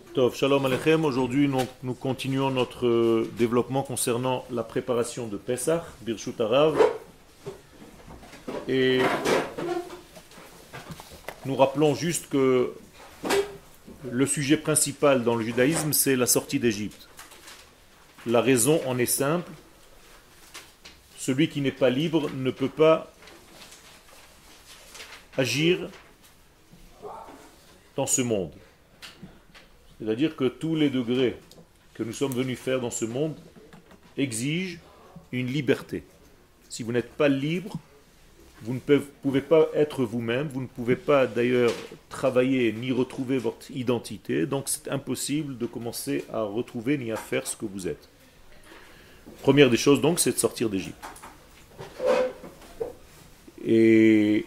Tov, Shalom Aleichem. Aujourd'hui, nous continuons notre développement concernant la préparation de Pesach, Birshut Harav. Et nous rappelons juste que le sujet principal dans le judaïsme, c'est la sortie d'Égypte. La raison en est simple. Celui qui n'est pas libre ne peut pas agir dans ce monde. C'est-à-dire que tous les degrés que nous sommes venus faire dans ce monde exigent une liberté. Si vous n'êtes pas libre, vous ne pouvez pas être vous-même, vous ne pouvez pas d'ailleurs travailler ni retrouver votre identité, donc c'est impossible de commencer à retrouver ni à faire ce que vous êtes. Première des choses donc, c'est de sortir d'Égypte. Et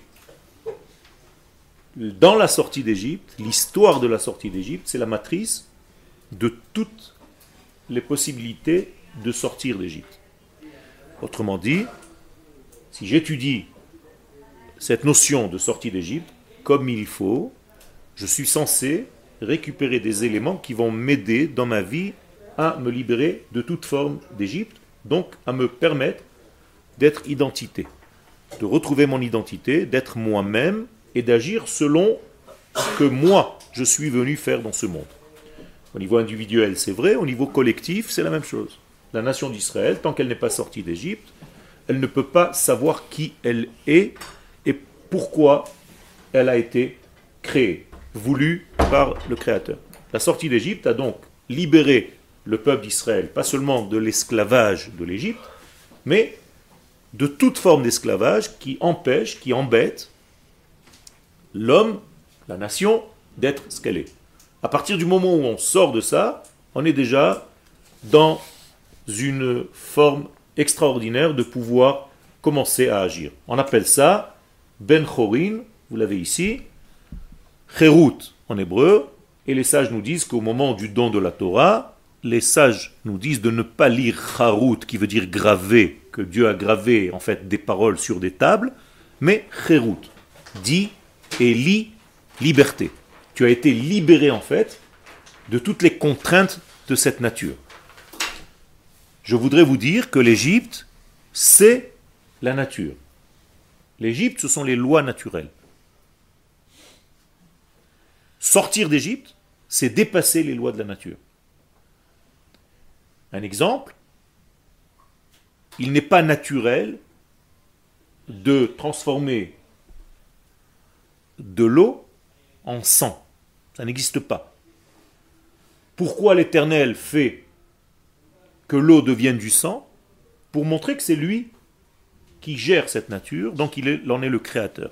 dans la sortie d'Égypte, l'histoire de la sortie d'Égypte, c'est la matrice de toutes les possibilités de sortir d'Égypte. Autrement dit, si j'étudie cette notion de sortie d'Égypte comme il faut, je suis censé récupérer des éléments qui vont m'aider dans ma vie à me libérer de toute forme d'Égypte, donc à me permettre d'être identité, de retrouver mon identité, d'être moi-même, et d'agir selon ce que moi, je suis venu faire dans ce monde. Au niveau individuel, c'est vrai. Au niveau collectif, c'est la même chose. La nation d'Israël, tant qu'elle n'est pas sortie d'Égypte, elle ne peut pas savoir qui elle est et pourquoi elle a été créée, voulue par le Créateur. La sortie d'Égypte a donc libéré le peuple d'Israël, pas seulement de l'esclavage de l'Égypte, mais de toute forme d'esclavage qui empêche, qui embête l'homme, la nation, d'être ce qu'elle est. À partir du moment où on sort de ça, on est déjà dans une forme extraordinaire de pouvoir commencer à agir. On appelle ça Ben Chorin, vous l'avez ici, Cherut en hébreu, et les sages nous disent qu'au moment du don de la Torah, les sages nous disent de ne pas lire Charut, qui veut dire graver, que Dieu a gravé en fait des paroles sur des tables, mais Cherut, dit et liberté. Tu as été libéré en fait de toutes les contraintes de cette nature. Je voudrais vous dire que l'Égypte, c'est la nature. L'Égypte, ce sont les lois naturelles. Sortir d'Égypte, c'est dépasser les lois de la nature. Un exemple, il n'est pas naturel de transformer de l'eau en sang. Ça n'existe pas. Pourquoi l'Éternel fait que l'eau devienne du sang? Pour montrer que c'est lui qui gère cette nature, donc il en est le créateur.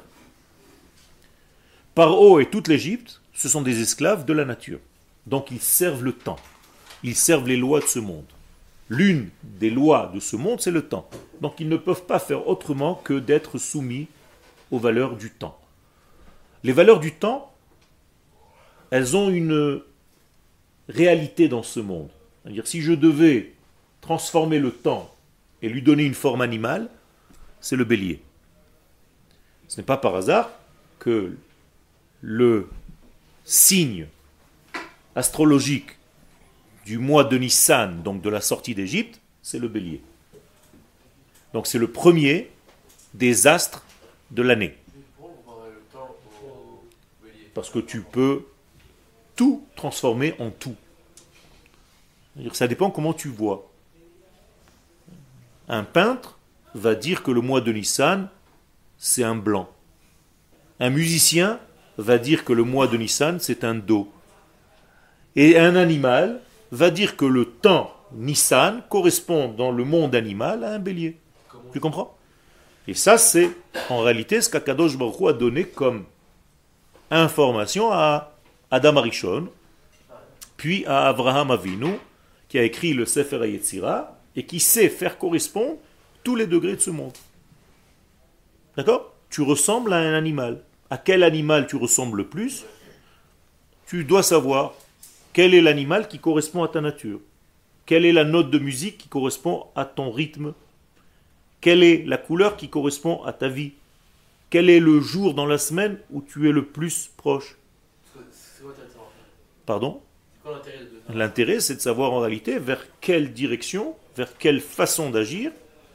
Paro et toute l'Égypte, ce sont des esclaves de la nature. Donc ils servent le temps. Ils servent les lois de ce monde. L'une des lois de ce monde, c'est le temps. Donc ils ne peuvent pas faire autrement que d'être soumis aux valeurs du temps. Les valeurs du temps, elles ont une réalité dans ce monde. C'est-à-dire, si je devais transformer le temps et lui donner une forme animale, c'est le bélier. Ce n'est pas par hasard que le signe astrologique du mois de Nissan, donc de la sortie d'Égypte, c'est le bélier. Donc c'est le premier des astres de l'année. Parce que tu peux tout transformer en tout. C'est-à-dire, ça dépend comment tu vois. Un peintre va dire que le mois de Nissan, c'est un blanc. Un musicien va dire que le mois de Nissan, c'est un do. Et un animal va dire que le temps Nissan correspond dans le monde animal à un bélier. Tu comprends? Et ça, c'est en réalité ce qu'Akadosh Baruch Hu a donné comme information à Adam Arishon, puis à Avraham Avinu, qui a écrit le Sefer HaYetzira, et qui sait faire correspondre tous les degrés de ce monde. D'accord? Tu ressembles à un animal. À quel animal tu ressembles le plus? Tu dois savoir quel est l'animal qui correspond à ta nature. Quelle est la note de musique qui correspond à ton rythme? Quelle est la couleur qui correspond à ta vie? Quel est le jour dans la semaine où tu es le plus proche? C'est quoi ta Torah? Pardon? L'intérêt, c'est de savoir en réalité vers quelle direction, vers quelle façon d'agir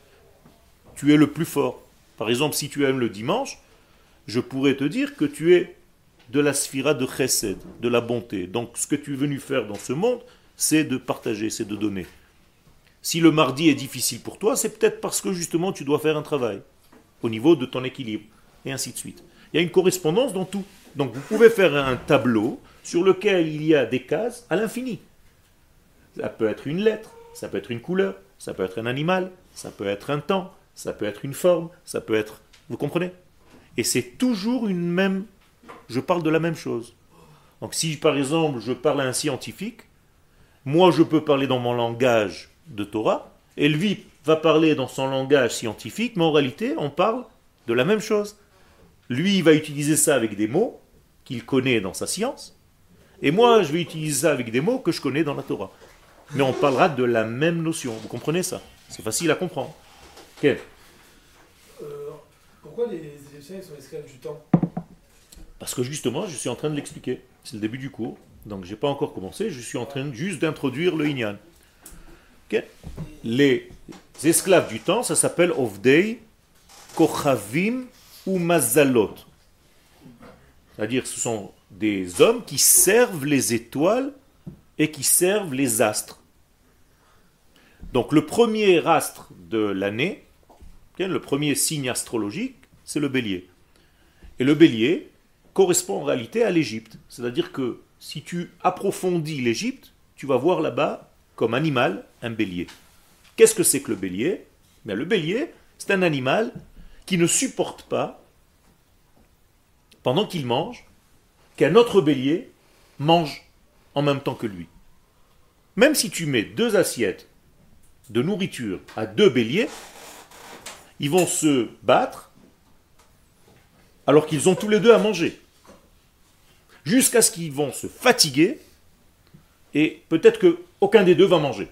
tu es le plus fort. Par exemple, si tu aimes le dimanche, je pourrais te dire que tu es de la sphira de chesed, de la bonté. Donc ce que tu es venu faire dans ce monde, c'est de partager, c'est de donner. Si le mardi est difficile pour toi, c'est peut-être parce que justement tu dois faire un travail au niveau de ton équilibre, et ainsi de suite. Il y a une correspondance dans tout. Donc vous pouvez faire un tableau sur lequel il y a des cases à l'infini. Ça peut être une lettre, ça peut être une couleur, ça peut être un animal, ça peut être un temps, ça peut être une forme, ça peut être... Vous comprenez? Et c'est toujours une même... Je parle de la même chose. Donc si par exemple je parle à un scientifique, moi je peux parler dans mon langage de Torah, et lui va parler dans son langage scientifique, mais en réalité on parle de la même chose. Lui il va utiliser ça avec des mots qu'il connaît dans sa science, et moi je vais utiliser ça avec des mots que je connais dans la Torah. Mais on parlera de la même notion, vous comprenez ça? C'est facile à comprendre. Quel? Pourquoi les Égyptiens sont esclaves du temps? Parce que justement, je suis en train de l'expliquer. C'est le début du cours, donc je n'ai pas encore commencé, je suis en train juste d'introduire le Inyan. Okay. Les esclaves du temps, ça s'appelle Ovdei, Kochavim ou Mazalot. C'est-à-dire ce sont des hommes qui servent les étoiles et qui servent les astres. Donc le premier astre de l'année, le premier signe astrologique, c'est le bélier. Et le bélier correspond en réalité à l'Égypte. C'est-à-dire que si tu approfondis l'Égypte, tu vas voir là-bas, comme animal, un bélier. Qu'est-ce que c'est que le bélier? Bien, le bélier, c'est un animal qui ne supporte pas, pendant qu'il mange, qu'un autre bélier mange en même temps que lui. Même si tu mets 2 assiettes de nourriture à 2 béliers, ils vont se battre alors qu'ils ont tous les 2 à manger. Jusqu'à ce qu'ils vont se fatiguer et peut-être qu'aucun des 2 va manger.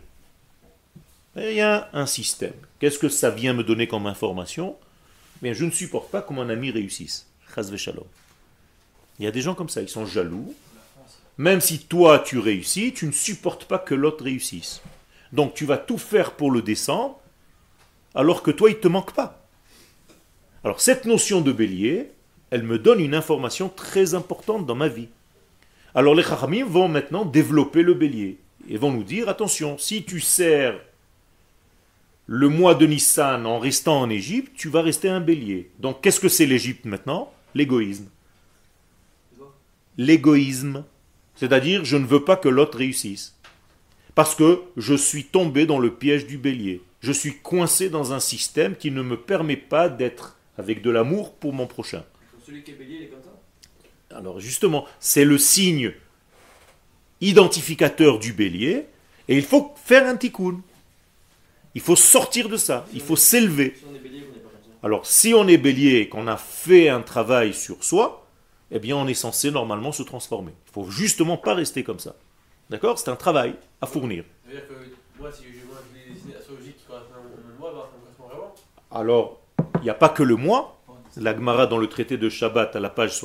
Et il y a un système. Qu'est-ce que ça vient me donner comme information? Bien, je ne supporte pas que mon ami réussisse. Chas v'shalom. Il y a des gens comme ça, ils sont jaloux. Même si toi tu réussis, tu ne supportes pas que l'autre réussisse. Donc tu vas tout faire pour le descendre, alors que toi il ne te manque pas. Alors cette notion de bélier, elle me donne une information très importante dans ma vie. Alors les Chachamim vont maintenant développer le bélier. Et vont nous dire, attention, si tu sers le mois de Nissan en restant en Égypte, tu vas rester un bélier. Donc qu'est-ce que c'est l'Égypte maintenant? L'égoïsme. L'égoïsme. C'est-à-dire, je ne veux pas que l'autre réussisse. Parce que je suis tombé dans le piège du bélier. Je suis coincé dans un système qui ne me permet pas d'être avec de l'amour pour mon prochain. Celui qui est bélier, il est comme ça? Alors justement, c'est le signe identificateur du bélier, et il faut faire un tikkun. Il faut sortir de ça, il faut s'élever. Si on est bélier, on n'est pas comme ça. Alors si on est bélier et qu'on a fait un travail sur soi, eh bien on est censé normalement se transformer. Il ne faut justement pas rester comme ça. D'accord? C'est un travail à fournir. Ça veut dire que moi, si je l'ai dessiné astrologique qui correspond au mois, ça me correspond vraiment? Alors, il n'y a pas que le mois. La Gemara dans le traité de Shabbat à la page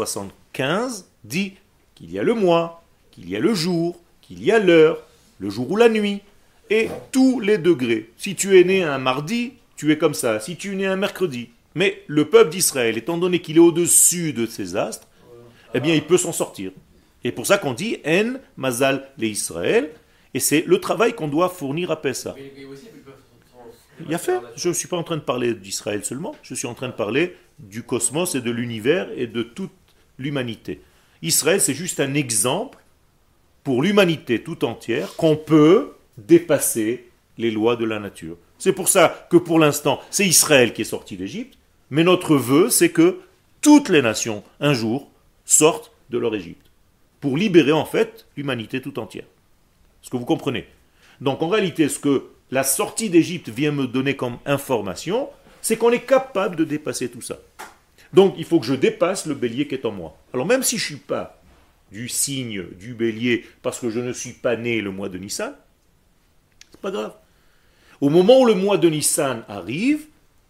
75 dit qu'il y a le mois, qu'il y a le jour, qu'il y a l'heure, le jour ou la nuit, et tous les degrés. Si tu es né un mardi, tu es comme ça. Si tu es né un mercredi. Mais le peuple d'Israël, étant donné qu'il est au-dessus de ces astres, eh bien il peut s'en sortir. Et pour ça qu'on dit En Mazal le Israël, et c'est le travail qu'on doit fournir à Pessah. Mais aussi, ils peuvent Il y a fait. Je ne suis pas en train de parler d'Israël seulement, je suis en train de parler du cosmos et de l'univers et de toute l'humanité. Israël, c'est juste un exemple pour l'humanité tout entière qu'on peut dépasser les lois de la nature. C'est pour ça que pour l'instant, c'est Israël qui est sorti d'Égypte, mais notre vœu, c'est que toutes les nations, un jour, sortent de leur Égypte, pour libérer en fait l'humanité tout entière. Est-ce que vous comprenez? Donc en réalité, ce que la sortie d'Égypte vient me donner comme information, c'est qu'on est capable de dépasser tout ça. Donc il faut que je dépasse le bélier qui est en moi. Alors même si je ne suis pas du signe du bélier, parce que je ne suis pas né le mois de Nissan, c'est pas grave. Au moment où le mois de Nissan arrive,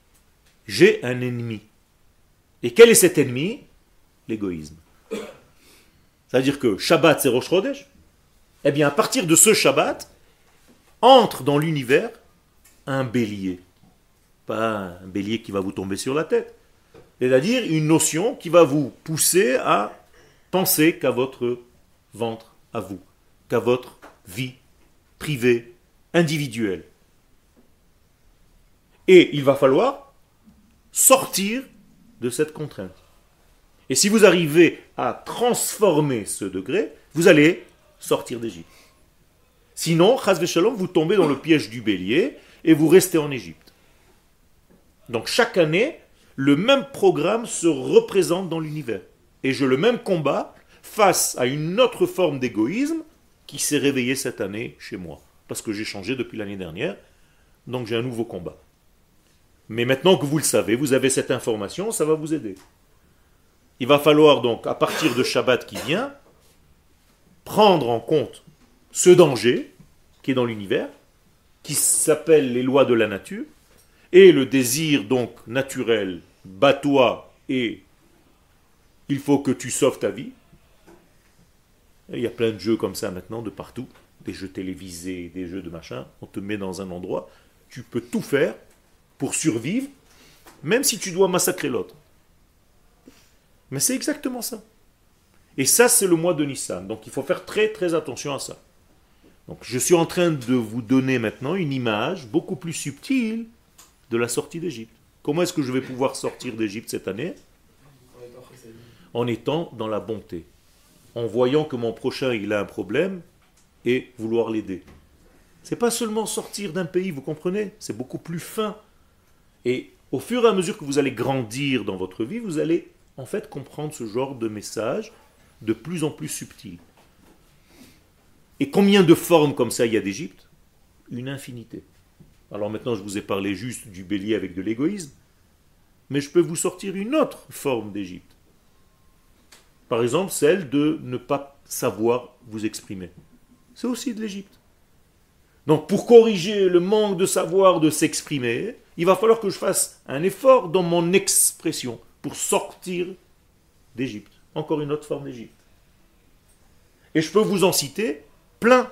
j'ai un ennemi. Et quel est cet ennemi? L'égoïsme. C'est-à-dire que Shabbat c'est Rosh Chodesh, Eh bien, à partir de ce Shabbat, entre dans l'univers un bélier. Pas un bélier qui va vous tomber sur la tête. C'est-à-dire une notion qui va vous pousser à penser qu'à votre ventre, à vous, qu'à votre vie privée, individuelle. Et il va falloir sortir de cette contrainte. Et si vous arrivez à transformer ce degré, vous allez sortir d'Égypte. Sinon, chas v'shalom, vous tombez dans le piège du bélier et vous restez en Égypte. Donc chaque année, le même programme se représente dans l'univers. Et j'ai le même combat face à une autre forme d'égoïsme qui s'est réveillée cette année chez moi. Parce que j'ai changé depuis l'année dernière, donc j'ai un nouveau combat. Mais maintenant que vous le savez, vous avez cette information, ça va vous aider. Il va falloir donc, à partir de Shabbat qui vient, prendre en compte ce danger qui est dans l'univers, qui s'appelle les lois de la nature, et le désir donc naturel, bats-toi et il faut que tu sauves ta vie. Et il y a plein de jeux comme ça maintenant, de partout, des jeux télévisés, des jeux de machin, on te met dans un endroit, tu peux tout faire pour survivre, même si tu dois massacrer l'autre. Mais c'est exactement ça. Et ça, c'est le mois de Nissan. Donc il faut faire très très attention à ça. Donc je suis en train de vous donner maintenant une image beaucoup plus subtile de la sortie d'Égypte. Comment est-ce que je vais pouvoir sortir d'Égypte cette année? En étant dans la bonté. En voyant que mon prochain il a un problème et vouloir l'aider. C'est pas seulement sortir d'un pays, vous comprenez? C'est beaucoup plus fin. Et au fur et à mesure que vous allez grandir dans votre vie, vous allez en fait comprendre ce genre de message de plus en plus subtil. Et combien de formes comme ça il y a d'Égypte? Une infinité. Alors maintenant je vous ai parlé juste du bélier avec de l'égoïsme, mais je peux vous sortir une autre forme d'Égypte. Par exemple celle de ne pas savoir vous exprimer. C'est aussi de l'Égypte. Donc pour corriger le manque de savoir de s'exprimer, il va falloir que je fasse un effort dans mon expression pour sortir d'Égypte. Encore une autre forme d'Égypte. Et je peux vous en citer plein.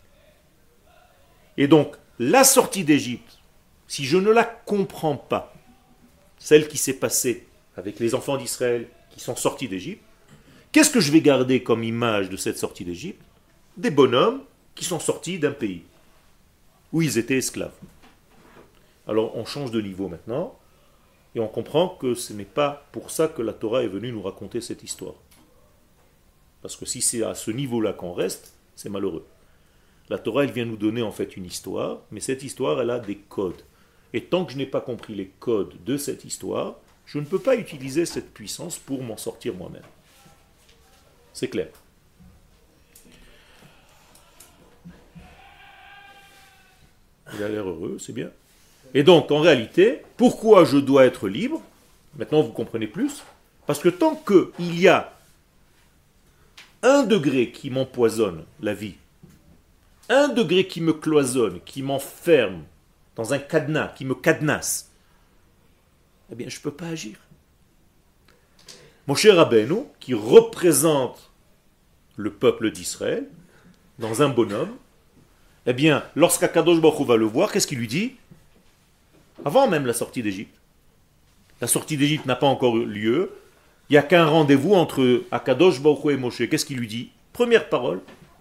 Et donc, la sortie d'Égypte, si je ne la comprends pas, celle qui s'est passée avec les enfants d'Israël qui sont sortis d'Égypte, qu'est-ce que je vais garder comme image de cette sortie d'Égypte? Des bonhommes qui sont sortis d'un pays où ils étaient esclaves. Alors on change de niveau maintenant, et on comprend que ce n'est pas pour ça que la Torah est venue nous raconter cette histoire. Parce que si c'est à ce niveau-là qu'on reste, c'est malheureux. La Torah, elle vient nous donner en fait une histoire, mais cette histoire, elle a des codes. Et tant que je n'ai pas compris les codes de cette histoire, je ne peux pas utiliser cette puissance pour m'en sortir moi-même. C'est clair. Il a l'air heureux, c'est bien. Et donc, en réalité, pourquoi je dois être libre? Maintenant, vous comprenez plus. Parce que tant qu'il y a un degré qui m'empoisonne la vie, un degré qui me cloisonne, qui m'enferme dans un cadenas, qui me cadenasse, eh bien, je ne peux pas agir. Moshe Rabbeinu, qui représente le peuple d'Israël, dans un bonhomme, eh bien, lorsqu'Akadosh Baruch Hu va le voir, qu'est-ce qu'il lui dit? Avant même la sortie d'Égypte. La sortie d'Égypte n'a pas encore eu lieu. Il n'y a qu'un rendez-vous entre Akadosh Baruch Hu et Moshe. Qu'est-ce qu'il lui dit? Première parole.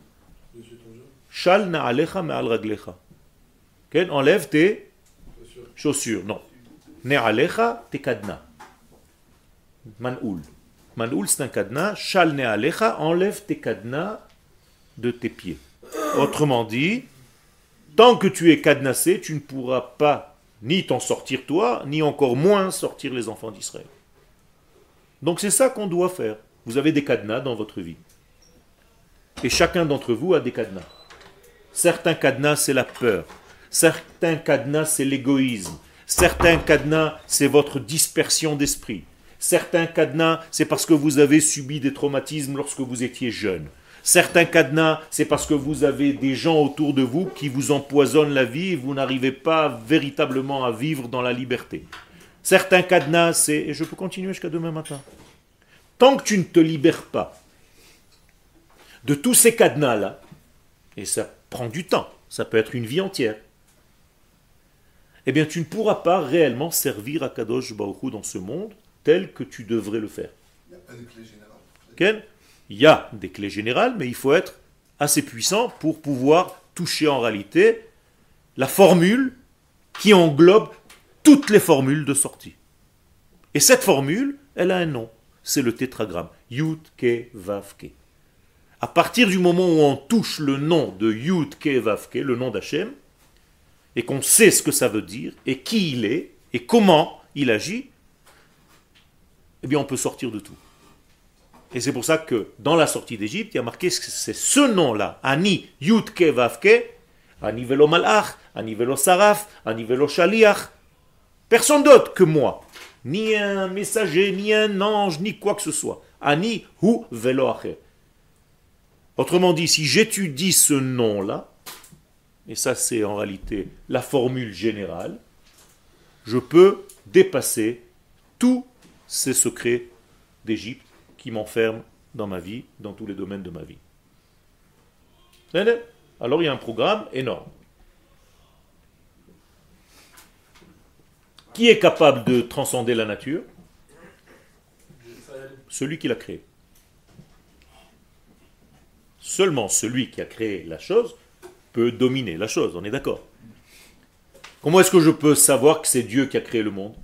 Shal na'alecha me'al raglecha. Enlève tes chaussures. Non. Ne'alecha tes cadenas. Man'oul. Man'oul, c'est un cadenas. Shal ne'alecha, enlève tes cadenas de tes pieds. Autrement dit, tant que tu es cadenassé, tu ne pourras pas ni t'en sortir toi, ni encore moins sortir les enfants d'Israël. Donc c'est ça qu'on doit faire. Vous avez des cadenas dans votre vie. Et chacun d'entre vous a des cadenas. Certains cadenas, c'est la peur. Certains cadenas, c'est l'égoïsme. Certains cadenas, c'est votre dispersion d'esprit. Certains cadenas, c'est parce que vous avez subi des traumatismes lorsque vous étiez jeune. Certains cadenas, c'est parce que vous avez des gens autour de vous qui vous empoisonnent la vie et vous n'arrivez pas véritablement à vivre dans la liberté. Certains cadenas, c'est... Et je peux continuer jusqu'à demain matin. Tant que tu ne te libères pas de tous ces cadenas-là, et ça prend du temps, ça peut être une vie entière, eh bien tu ne pourras pas réellement servir à Kadosh Baruch Hu dans ce monde tel que tu devrais le faire. Il n'y a pas de clé générale. Okay? Il y a des clés générales, mais il faut être assez puissant pour pouvoir toucher en réalité la formule qui englobe toutes les formules de sortie. Et cette formule, elle a un nom, c'est le tétragramme, Yud Ke Vav Ke. À partir du moment où on touche le nom de Yud Ke Vav Ke, le nom d'Hachem, et qu'on sait ce que ça veut dire, et qui il est, et comment il agit, eh bien on peut sortir de tout. Et c'est pour ça que dans la sortie d'Égypte, il y a marqué que c'est ce nom-là, Ani Yud Ke Vav Ke, Ani Velo Malach, Ani Velo Saraf, Ani Velo Shaliach, personne d'autre que moi, ni un messager, ni un ange, ni quoi que ce soit. Ani Hu Velo Acher. Autrement dit, si j'étudie ce nom-là, et ça c'est en réalité la formule générale, je peux dépasser tous ces secrets d'Égypte qui m'enferment dans ma vie, dans tous les domaines de ma vie. Alors il y a un programme énorme. Qui est capable de transcender la nature? Celui qui l'a créé. Seulement celui qui a créé la chose peut dominer la chose, on est d'accord. Comment est-ce que je peux savoir que c'est Dieu qui a créé le monde?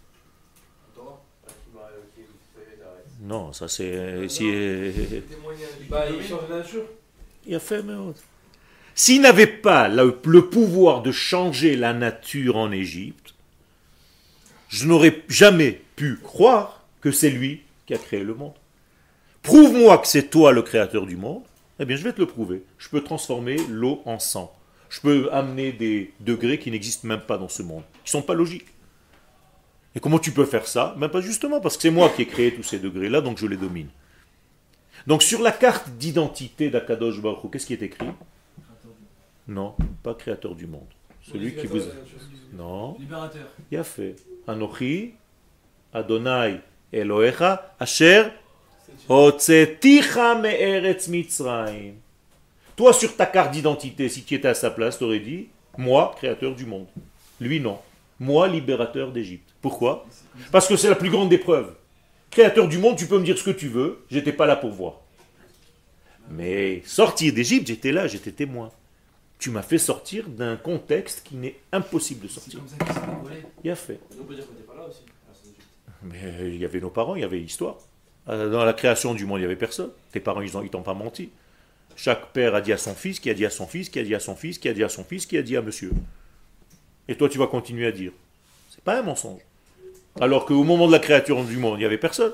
Non, ça c'est... Bah, il change de nature. Il a fait, mais autre. S'il n'avait pas le pouvoir de changer la nature en Égypte, je n'aurais jamais pu croire que c'est lui qui a créé le monde. Prouve-moi que c'est toi le créateur du monde, eh bien je vais te le prouver. Je peux transformer l'eau en sang. Je peux amener des degrés qui n'existent même pas dans ce monde, qui ne sont pas logiques. Et comment tu peux faire ça? Même pas justement, parce que c'est moi qui ai créé tous ces degrés-là, donc je les domine. Donc sur la carte d'identité d'Akadosh Baruch Hu, qu'est-ce qui est écrit? Non, pas créateur du monde. Celui qui vous... Non. Libérateur. Il a fait. Anochi, Adonai, Elohecha, Asher, Hotzeticha me'eretz Mitzrayim. Toi, sur ta carte d'identité, si tu étais à sa place, tu aurais dit, moi, créateur du monde. Lui, non. Moi, libérateur d'Égypte. Pourquoi? Parce que c'est la plus grande des preuves. Créateur du monde, tu peux me dire ce que tu veux, j'étais pas là pour voir. Mais sortir d'Égypte, j'étais là, j'étais témoin. Tu m'as fait sortir d'un contexte qui n'est impossible de sortir. C'est comme ça qu'il s'est dévoilé. Il a fait. On peut dire qu'on n'était pas là aussi. Mais il y avait nos parents, il y avait l'histoire. Dans la création du monde, il n'y avait personne. Tes parents, ils t'ont pas menti. Chaque père a dit à son fils, qui a dit à son fils, qui a dit à son fils, qui a dit à son fils, qui a dit à monsieur. Et toi, tu vas continuer à dire. C'est pas un mensonge. Alors qu'au moment de la création du monde, il n'y avait personne.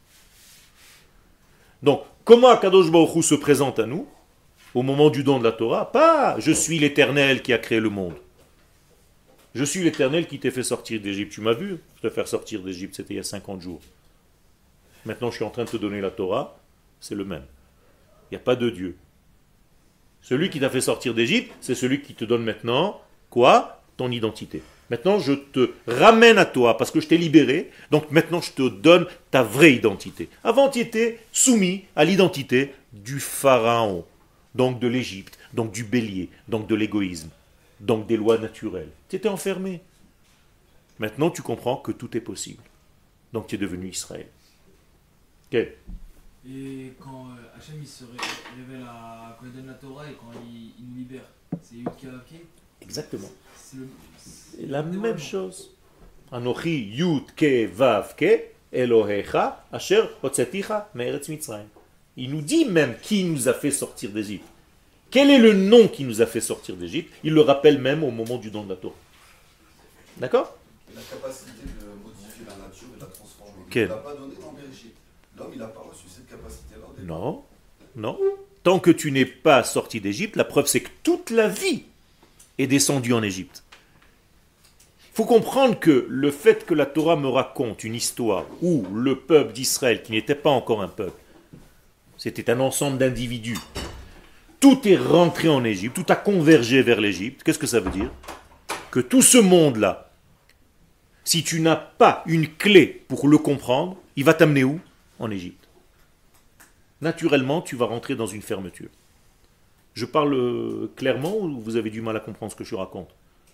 Donc, comment Akadosh Baruch Hu se présente à nous au moment du don de la Torah? Pas « je suis l'Éternel qui a créé le monde ». Je suis l'Éternel qui t'ai fait sortir d'Égypte. Tu m'as vu te faire sortir d'Égypte, c'était il y a 50 jours. Maintenant, je suis en train de te donner la Torah, c'est le même. Il n'y a pas de Dieu. Celui qui t'a fait sortir d'Égypte, c'est celui qui te donne maintenant, quoi? Ton identité. Maintenant, je te ramène à toi, parce que je t'ai libéré, donc maintenant je te donne ta vraie identité. Avant, tu étais soumis à l'identité du pharaon, donc de l'Égypte, donc du bélier, donc de l'égoïsme, donc des lois naturelles. Tu étais enfermé. Maintenant, tu comprends que tout est possible. Donc tu es devenu Israël. Ok. Et quand Hachem il se révèle quand il donne la Torah et quand il nous libère, c'est Yud Ke Vav Ke. Exactement. C'est la même chose. Anochi Yud Ke Vav Ke Elohecha Asher Hotzeticha me'eretz Mitzrayim. Il nous dit même qui nous a fait sortir d'Égypte. Quel est le nom qui nous a fait sortir d'Égypte? Il le rappelle même au moment du don de la Torah. D'accord? La capacité de modifier la nature et de la transformer. Quel? Il ne l'a pas donné dans Bereshit. L'homme, il n'a pas reçu cette capacité-là. Non, non. Tant que tu n'es pas sorti d'Égypte, la preuve c'est que toute la vie est descendue en Égypte. Il faut comprendre que le fait que la Torah me raconte une histoire où le peuple d'Israël, qui n'était pas encore un peuple, c'était un ensemble d'individus, tout est rentré en Égypte, tout a convergé vers l'Égypte. Qu'est-ce que ça veut dire? Que tout ce monde-là, si tu n'as pas une clé pour le comprendre, il va t'amener où? En Égypte. Naturellement, tu vas rentrer dans une fermeture. Je parle clairement ou vous avez du mal à comprendre ce que je raconte?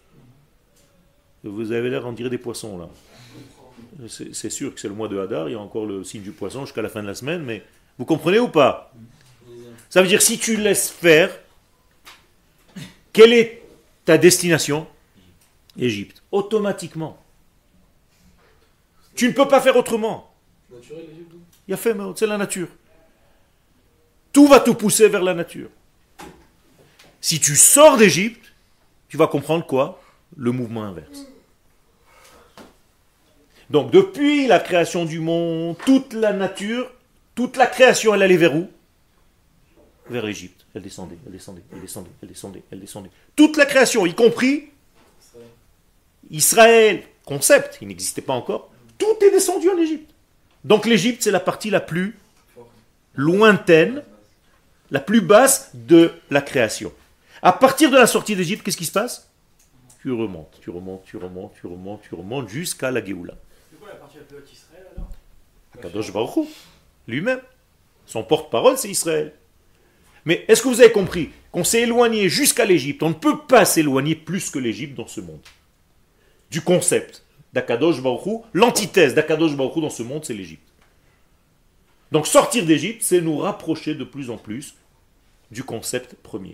Vous avez l'air, on dirait des poissons là. C'est sûr que c'est le mois de Hadar, il y a encore le signe du poisson jusqu'à la fin de la semaine, mais vous comprenez ou pas? Ça veut dire si tu laisses faire, quelle est ta destination? Égypte. Automatiquement. Tu ne peux pas faire autrement. Naturel, l'Égypte. Il y a fait, c'est la nature. Tout va te pousser vers la nature. Si tu sors d'Égypte, tu vas comprendre quoi? Le mouvement inverse. Donc depuis la création du monde, toute la nature, toute la création, elle allait vers où? Vers l'Égypte. Elle descendait, elle descendait, elle descendait, elle descendait, elle descendait. Toute la création, y compris Israël, concept, il n'existait pas encore, tout est descendu en Égypte. Donc l'Égypte, c'est la partie la plus lointaine, la plus basse de la création. À partir de la sortie d'Égypte, qu'est-ce qui se passe? Tu remontes, tu remontes, tu remontes, tu remontes, tu remontes jusqu'à la Géoula. C'est quoi la partie la plus haute d'Israël alors? Akadosh Baruch Hu, lui-même. Son porte-parole, c'est Israël. Mais est-ce que vous avez compris qu'on s'est éloigné jusqu'à l'Égypte? On ne peut pas s'éloigner plus que l'Égypte dans ce monde. Du concept d'Akadosh Baruch Hu, l'antithèse d'Akadosh Baruch Hu dans ce monde, c'est l'Égypte. Donc sortir d'Égypte, c'est nous rapprocher de plus en plus du concept premier.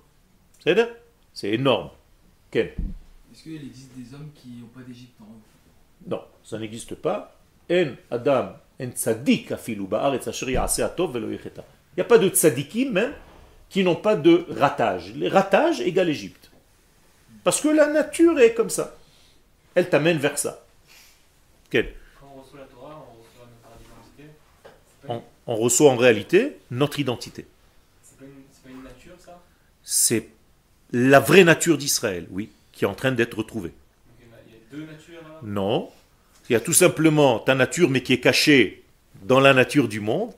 C'est énorme. Ken? Est-ce qu'il existe des hommes qui n'ont pas d'Égypte en eux? Non, ça n'existe pas. En Adam, en tzaddik afilu ba'aretz asher ya'aseh atov velo yecheta. Il n'y a pas de tzaddikim même qui n'ont pas de ratage. Les ratages égale Égypte. Parce que la nature est comme ça. Elle t'amène vers ça. Ken? Quand on reçoit la Torah, on reçoit notre identité. On reçoit en réalité notre identité. C'est pas une nature, ça? C'est la vraie nature d'Israël, oui, qui est en train d'être retrouvée. Donc, il y a deux natures là? Non. Il y a tout simplement ta nature, mais qui est cachée dans la nature du monde.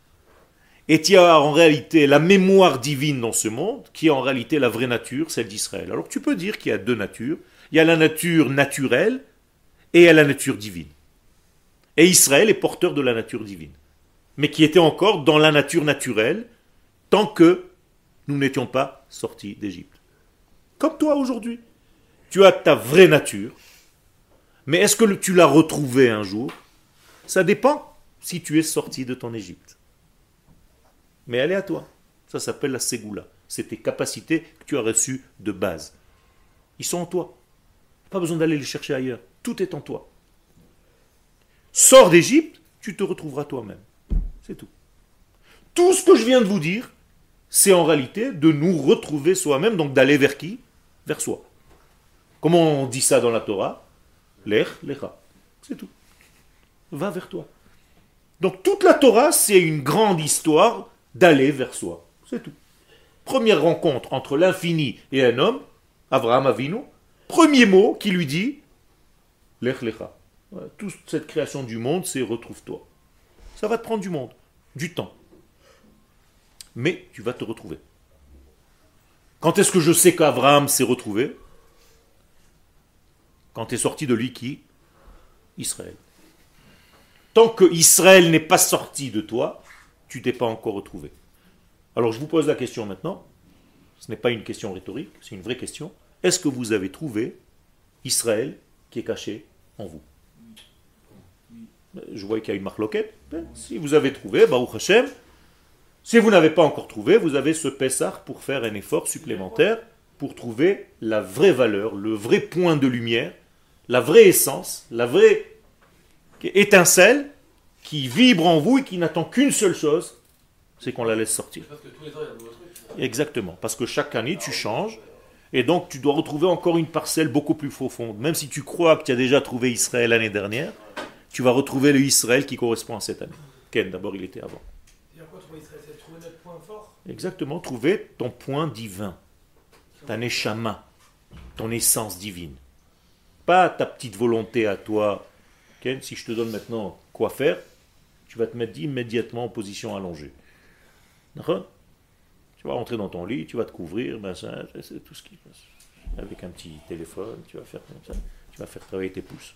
Et il y a en réalité la mémoire divine dans ce monde, qui est en réalité la vraie nature, celle d'Israël. Alors tu peux dire qu'il y a deux natures. Il y a la nature naturelle et il y a la nature divine. Et Israël est porteur de la nature divine. Mais qui était encore dans la nature naturelle, tant que nous n'étions pas sortis d'Égypte. Comme toi aujourd'hui. Tu as ta vraie nature. Mais est-ce que tu l'as retrouvée un jour? Ça dépend si tu es sorti de ton Égypte. Mais elle est à toi. Ça s'appelle la Ségoula. C'est tes capacités que tu as reçues de base. Ils sont en toi. Pas besoin d'aller les chercher ailleurs. Tout est en toi. Sors d'Égypte, tu te retrouveras toi-même. C'est tout. Tout ce que je viens de vous dire, c'est en réalité de nous retrouver soi-même, donc d'aller vers qui? Vers soi. Comment on dit ça dans la Torah? Lech, lecha. C'est tout. Va vers toi. Donc toute la Torah, c'est une grande histoire d'aller vers soi. C'est tout. Première rencontre entre l'infini et un homme, Avraham Avinu. Premier mot qui lui dit Lech lecha. Voilà, toute cette création du monde, c'est retrouve-toi. Ça va te prendre du monde, du temps. Mais tu vas te retrouver. Quand est-ce que je sais qu'Avraham s'est retrouvé? Quand est sorti de lui qui? Israël. Tant que Israël n'est pas sorti de toi, tu t'es pas encore retrouvé. Alors je vous pose la question maintenant. Ce n'est pas une question rhétorique, c'est une vraie question. Est-ce que vous avez trouvé Israël qui est caché en vous? Je vois qu'il y a une marloquette. Si vous avez trouvé, Baruch Hashem. Si vous n'avez pas encore trouvé, vous avez ce Pessah pour faire un effort supplémentaire pour trouver la vraie valeur, le vrai point de lumière, la vraie essence, la vraie étincelle qui vibre en vous et qui n'attend qu'une seule chose, c'est qu'on la laisse sortir. Parce que tous les ans, il y a un nouveau truc. Exactement, parce que chaque année tu changes et donc tu dois retrouver encore une parcelle beaucoup plus profonde. Même si tu crois que tu as déjà trouvé Israël l'année dernière, tu vas retrouver le Israël qui correspond à cette année. Ken, d'abord il était avant. Et à quoi trouver Israël? C'est trouver notre point fort? Exactement, trouver ton point divin, ta neshama, ton essence divine. Pas ta petite volonté à toi. Ken, si je te donne maintenant quoi faire, tu vas te mettre immédiatement en position allongée. D'accord? Tu vas rentrer dans ton lit, tu vas te couvrir, ben ça, c'est tout ce qui passe. Avec un petit téléphone, tu vas faire comme ça, tu vas faire travailler tes pouces.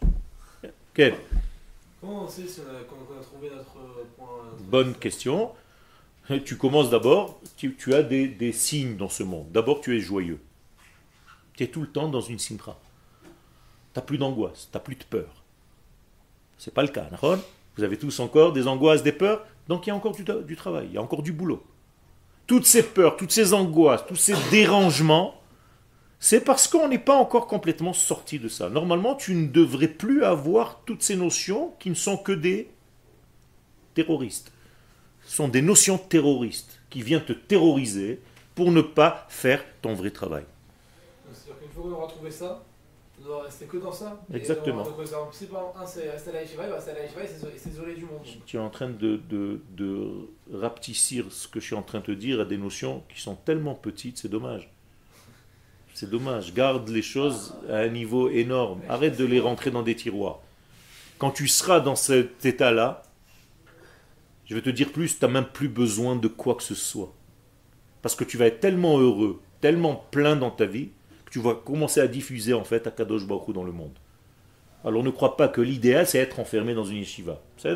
Ken? Comment on sait si qu'on a trouvé notre point? Bonne question. Tu commences d'abord, tu as des signes dans ce monde. D'abord, tu es joyeux. Tu es tout le temps dans une simcha. Tu n'as plus d'angoisse, tu n'as plus de peur. C'est pas le cas, d'accord? Vous avez tous encore des angoisses, des peurs, donc il y a encore du travail, il y a encore du boulot. Toutes ces peurs, toutes ces angoisses, tous ces dérangements, c'est parce qu'on n'est pas encore complètement sorti de ça. Normalement, tu ne devrais plus avoir toutes ces notions qui ne sont que des terroristes. Ce sont des notions terroristes qui viennent te terroriser pour ne pas faire ton vrai travail. C'est-à-dire qu'une fois qu'on aura trouvé ça, on doit rester que dans ça. Exactement. Donc, par exemple, si par exemple, un c'est rester à la yeshiva, il va rester à la yeshiva et s'isoler du monde. Tu es en train de rapetissir ce que je suis en train de te dire à des notions qui sont tellement petites, c'est dommage. C'est dommage. Garde les choses à un niveau énorme. Arrête de les rentrer dans des tiroirs. Quand tu seras dans cet état-là, je vais te dire plus, tu n'as même plus besoin de quoi que ce soit. Parce que tu vas être tellement heureux, tellement plein dans ta vie, que tu vas commencer à diffuser en fait Akadosh Baruch Hu dans le monde. Alors ne crois pas que l'idéal c'est être enfermé dans une yeshiva.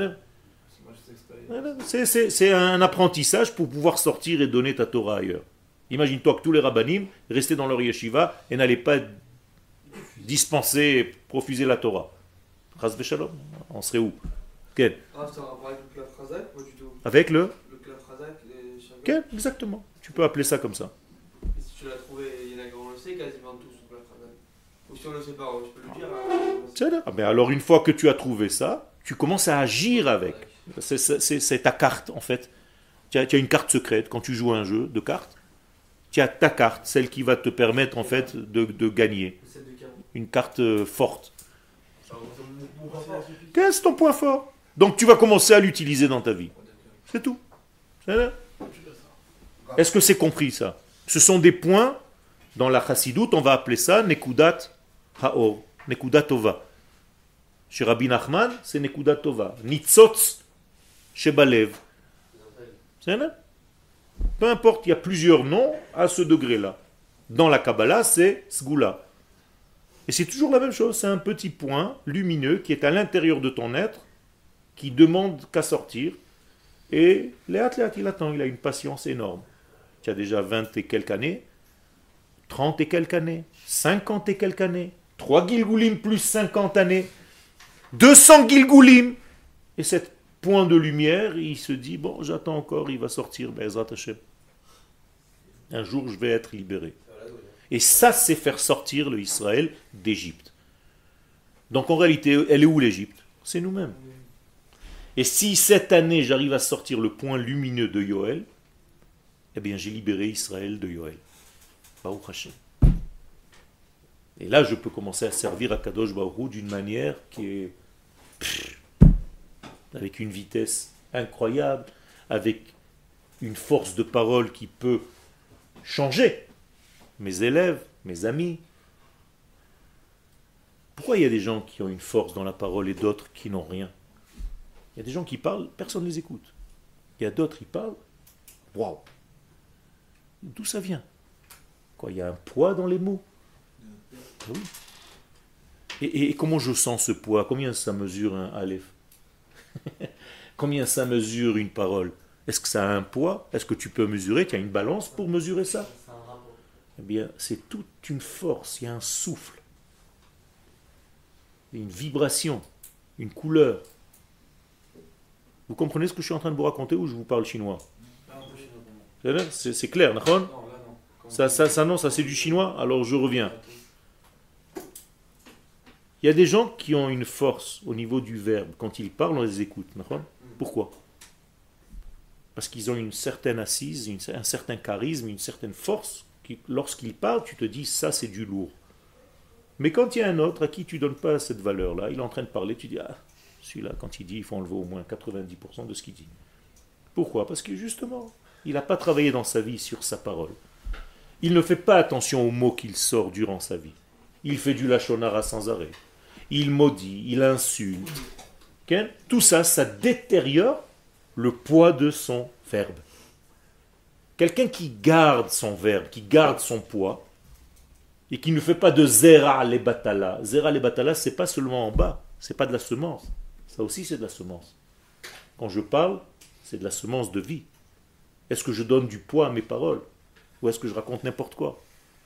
C'est un apprentissage pour pouvoir sortir et donner ta Torah ailleurs. Imagine-toi que tous les rabbanim restaient dans leur yeshiva et n'allaient pas dispenser, profuser la Torah. Chas v'shalom, on serait où? Quel? Ah, c'est un rapport avec le clap Razak, pas du tout. Avec le clap Razak, les chakras. Quel? Exactement. Tu peux appeler ça comme ça. Et si tu l'as trouvé, il y en a qui on le sait, quasiment tous son clap Razak. Ou si on le sait pas, je peux le dire. Ah, mais alors une fois que tu as trouvé ça, tu commences à agir avec. C'est ta carte en fait. Tu as une carte secrète quand tu joues à un jeu de cartes. Tu as ta carte, celle qui va te permettre en fait de gagner. Une carte forte. Qu'est-ce ton point fort? Donc tu vas commencer à l'utiliser dans ta vie. C'est tout. Est-ce que c'est compris ça? Ce sont des points, dans la chassidoute, on va appeler ça Nekudat Haor, Nekudat Tova. Chez Rabbi Nachman, c'est Nekudat Tova. Nitzotz Shebalev. C'est vrai? Peu importe, il y a plusieurs noms à ce degré-là. Dans la Kabbalah, c'est Sgula. Et c'est toujours la même chose, c'est un petit point lumineux qui est à l'intérieur de ton être, qui demande qu'à sortir. Et Léat, il attend, il a une patience énorme. Tu as déjà 20 et quelques années, 30 et quelques années, 50 et quelques années, 3 Gilgulim plus 50 années, 200 Gilgulim. Et cet point de lumière, il se dit, bon, j'attends encore, il va sortir, Be'ezrat Hashem. Un jour, je vais être libéré. Et ça, c'est faire sortir le Israël d'Égypte. Donc en réalité, elle est où l'Égypte? C'est nous-mêmes. Et si cette année, j'arrive à sortir le point lumineux de Yoël, eh bien j'ai libéré Israël de Yoël. Baruch Hashem. Et là, je peux commencer à servir à Kadosh Baruch Hu d'une manière qui est avec une vitesse incroyable, avec une force de parole qui peut changer mes élèves, mes amis. Pourquoi il y a des gens qui ont une force dans la parole et d'autres qui n'ont rien? Il y a des gens qui parlent, personne ne les écoute. Il y a d'autres qui parlent, waouh! D'où ça vient? Quoi, il y a un poids dans les mots? Oui. Et comment je sens ce poids? Combien ça mesure un aleph? Combien ça mesure une parole? Est-ce que ça a un poids? Est-ce que tu peux mesurer? Tu as une balance pour mesurer ça? Eh bien, c'est toute une force, il y a un souffle, une vibration, une couleur. Vous comprenez ce que je suis en train de vous raconter ou je vous parle chinois? C'est clair, d'accord? Ça c'est du chinois, alors je reviens. Il y a des gens qui ont une force au niveau du verbe. Quand ils parlent, on les écoute. Pourquoi? Parce qu'ils ont une certaine assise, un certain charisme, une certaine force. Lorsqu'il parle, tu te dis, ça c'est du lourd. Mais quand il y a un autre à qui tu ne donnes pas cette valeur-là, il est en train de parler, tu dis, ah, celui-là, quand il dit, il faut enlever au moins 90% de ce qu'il dit. Pourquoi? Parce que justement, il n'a pas travaillé dans sa vie sur sa parole. Il ne fait pas attention aux mots qu'il sort durant sa vie. Il fait du lachonara sans arrêt. Il maudit, il insulte. Okay? Tout ça, ça détériore le poids de son verbe. Quelqu'un qui garde son verbe, qui garde son poids, et qui ne fait pas de zera les batala. Zera les batala, c'est pas seulement en bas, c'est pas de la semence. Ça aussi, c'est de la semence. Quand je parle, c'est de la semence de vie. Est-ce que je donne du poids à mes paroles? Ou est-ce que je raconte n'importe quoi?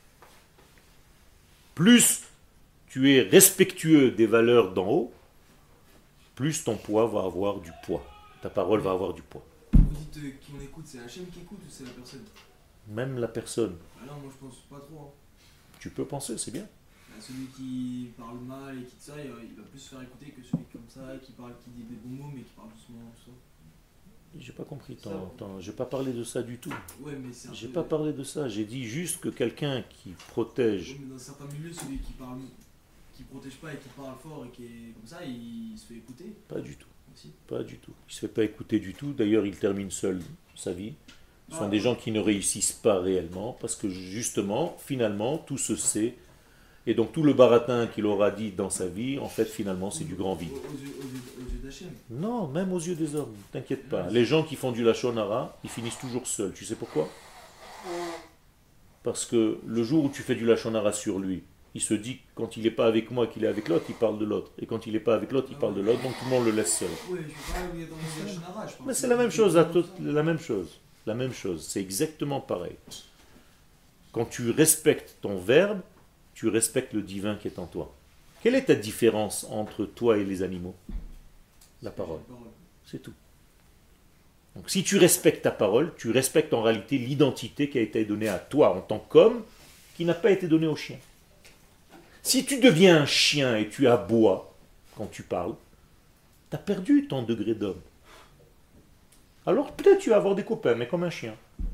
Plus tu es respectueux des valeurs d'en haut, plus ton poids va avoir du poids. Ta parole va avoir du poids. Vous dites qui on écoute, c'est Hachem qui écoute ou c'est la personne? Même la personne. Ah non, moi je pense pas trop. Hein. Tu peux penser, c'est bien. Bah, celui qui parle mal et qui dit ça, il va plus se faire écouter que celui comme ça, qui dit des bons mots mais qui parle doucement. Tout ça. J'ai pas compris. J'ai pas parlé de ça du tout. Ouais, mais c'est un J'ai peu- pas parlé de ça. J'ai dit juste que quelqu'un qui protège. Ouais, mais dans certains milieux, celui qui parle, qui protège pas et qui parle fort et qui est comme ça, il se fait écouter Pas du tout. aussi. Pas du tout. Il se fait pas écouter du tout. D'ailleurs, il termine seul sa vie. Ce sont des gens qui ne réussissent pas réellement parce que justement, finalement, tout se sait. Et donc tout le baratin qu'il aura dit dans sa vie, en fait, finalement, c'est du grand vide. Aux yeux d'Hachem. Non, même aux yeux des hommes, ne t'inquiète pas. Les gens qui font du lachon hara, ils finissent toujours seuls. Tu sais pourquoi? Parce que le jour où tu fais du lachon hara sur lui, il se dit que quand il n'est pas avec moi, qu'il est avec l'autre, il parle de l'autre. Et quand il n'est pas avec l'autre, il parle de l'autre. Donc tout le monde le laisse seul. Oui, je peux pas oublier dans le Yachinara, je pense. Mais c'est la même chose, la même chose. La même chose, c'est exactement pareil. Quand tu respectes ton verbe, tu respectes le divin qui est en toi. Quelle est ta différence entre toi et les animaux? La parole. C'est tout. Donc si tu respectes ta parole, tu respectes en réalité l'identité qui a été donnée à toi en tant qu'homme, qui n'a pas été donnée au chien. Si tu deviens un chien et tu aboies quand tu parles, tu as perdu ton degré d'homme. Alors peut-être tu vas avoir des copains, mais comme un chien.